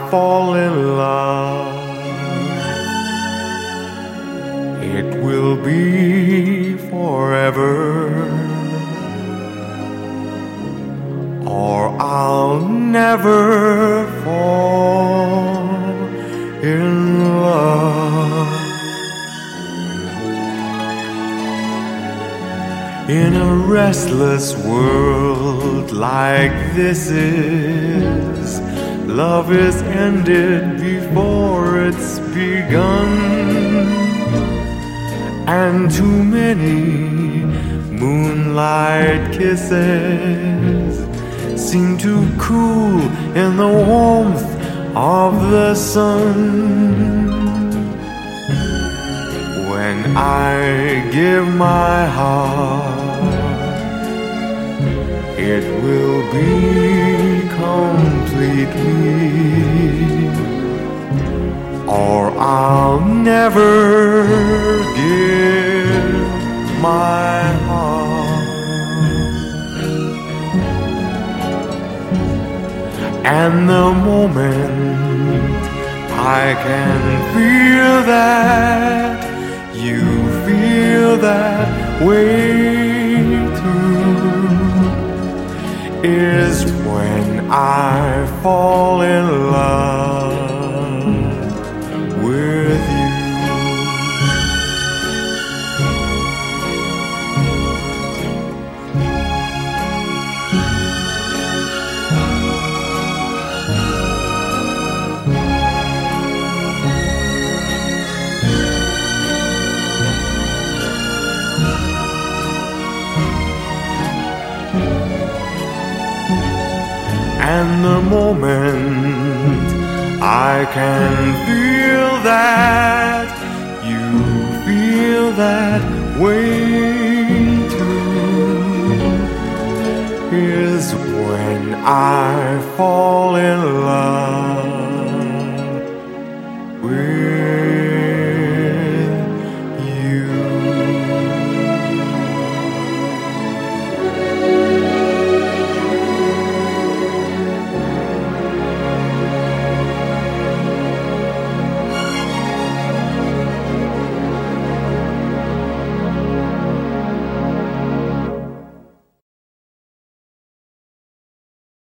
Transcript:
fall in love, it will be forever, or I'll never fall in love. In a restless world like this is, love is ended before it's begun, and too many moonlight kisses seem to cool in the warmth of the sun. When I give my heart, it will be completely, or I'll never give my heart. And the moment I can feel that you feel that way too, is when I fall in love with you. And the moment I can feel that you feel that way too, is when I fall